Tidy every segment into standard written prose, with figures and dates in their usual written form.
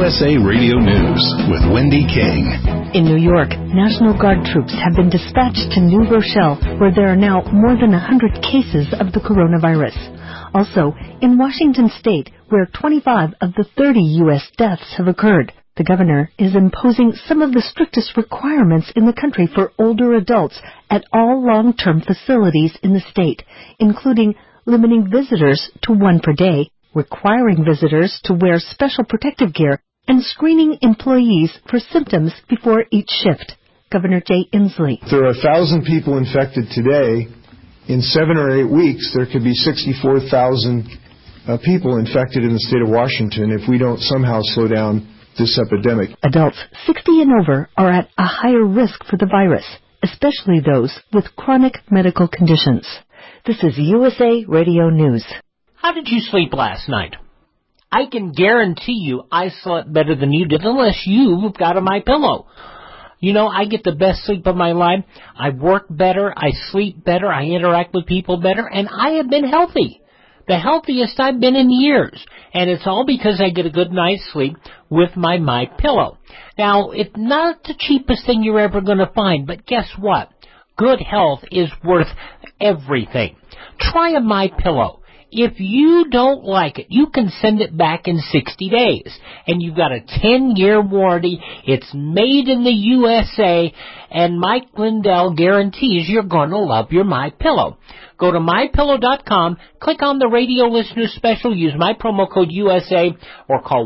USA Radio News with Wendy King. In New York, National Guard troops have been dispatched to New Rochelle, where there are now more than 100 cases of the coronavirus. Also, in Washington state, where 25 of the 30 U.S. deaths have occurred, the governor is imposing some of the strictest requirements in the country for older adults at all long-term facilities in the state, including limiting visitors to one per day, requiring visitors to wear special protective gear, and screening employees for symptoms before each shift. Governor Jay Inslee. There are 1,000 people infected today. In 7 or 8 weeks, there could be 64,000 people infected in the state of Washington if we don't somehow slow down this epidemic. Adults 60 and over are at a higher risk for the virus, especially those with chronic medical conditions. This is USA Radio News. How did you sleep last night? I can guarantee you I slept better than you did, unless you've got a MyPillow. You know, I get the best sleep of my life. I work better, I sleep better, I interact with people better, and I have been healthy. The healthiest I've been in years. And it's all because I get a good night's sleep with my MyPillow. Now, it's not the cheapest thing you're ever going to find, but guess what? Good health is worth everything. Try a MyPillow. If you don't like it, you can send it back in 60 days. And you've got a 10-year warranty. It's made in the USA. And Mike Lindell guarantees you're going to love your MyPillow. Go to MyPillow.com, click on the radio listener special, use my promo code USA, or call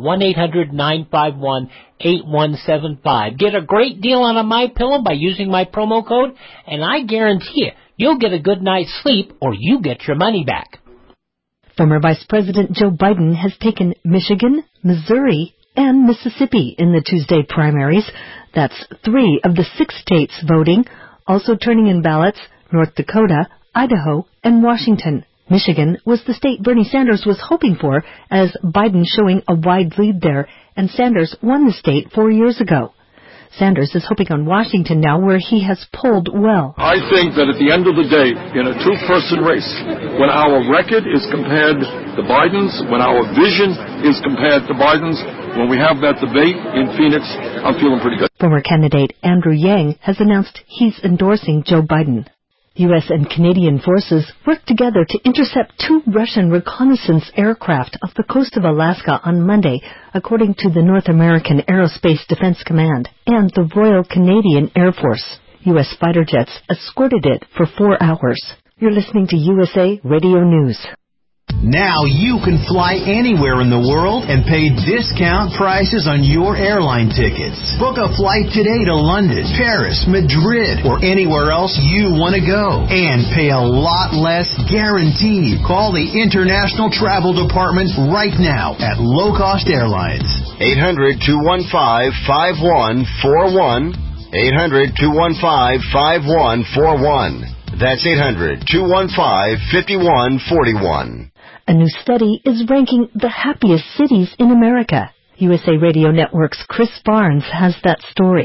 1-800-951-8175. Get a great deal on a MyPillow by using my promo code, and I guarantee you, you'll get a good night's sleep, or you get your money back. Former Vice President Joe Biden has taken Michigan, Missouri, and Mississippi in the Tuesday primaries. That's 3 of the 6 states voting. Also turning in ballots, North Dakota, Idaho, and Washington. Michigan was the state Bernie Sanders was hoping for, as Biden showing a wide lead there, and Sanders won the state 4 years ago. Sanders is hoping on Washington now, where he has polled well. I think that at the end of the day, in a two-person race, when our record is compared to Biden's, when our vision is compared to Biden's, when we have that debate in Phoenix, I'm feeling pretty good. Former candidate Andrew Yang has announced he's endorsing Joe Biden. U.S. and Canadian forces worked together to intercept 2 Russian reconnaissance aircraft off the coast of Alaska on Monday, according to the North American Aerospace Defense Command and the Royal Canadian Air Force. U.S. fighter jets escorted it for 4 hours. You're listening to USA Radio News. Now you can fly anywhere in the world and pay discount prices on your airline tickets. Book a flight today to London, Paris, Madrid, or anywhere else you want to go. And pay a lot less guaranteed. Call the International Travel Department right now at Low Cost Airlines. 800-215-5141. 800-215-5141. That's 800-215-5141. A new study is ranking the happiest cities in America. USA Radio Network's Chris Barnes has that story.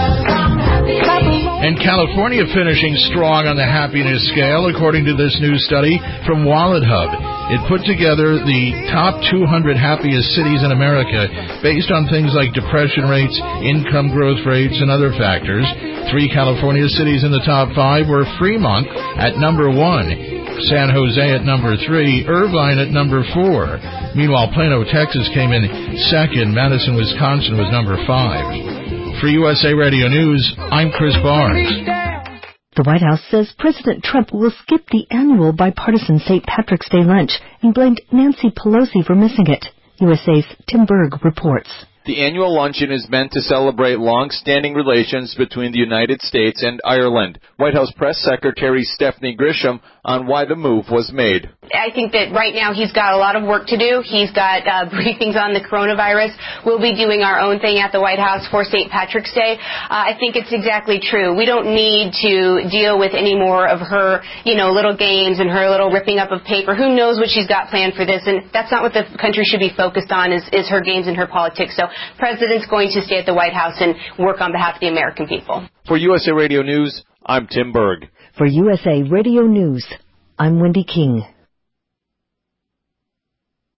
And California finishing strong on the happiness scale, according to this new study from WalletHub. It put together the top 200 happiest cities in America based on things like depression rates, income growth rates, and other factors. 3 California cities in the top 5 were Fremont at number 1. San Jose at number 3, Irvine at number 4. Meanwhile, Plano, Texas came in second. Madison, Wisconsin was number 5. For USA Radio News, I'm Chris Barnes. The White House says President Trump will skip the annual bipartisan St. Patrick's Day lunch and blamed Nancy Pelosi for missing it. USA's Tim Berg reports. The annual luncheon is meant to celebrate long-standing relations between the United States and Ireland. White House Press Secretary Stephanie Grisham on why the move was made. I think that right now he's got a lot of work to do. He's got briefings on the coronavirus. We'll be doing our own thing at the White House for St. Patrick's Day. I think it's exactly true. We don't need to deal with any more of her, little games and her little ripping up of paper. Who knows what she's got planned for this? And that's not what the country should be focused on, is her games and her politics. So President's going to stay at the White House and work on behalf of the American people. For USA Radio News, I'm Tim Berg. For USA Radio News, I'm Wendy King.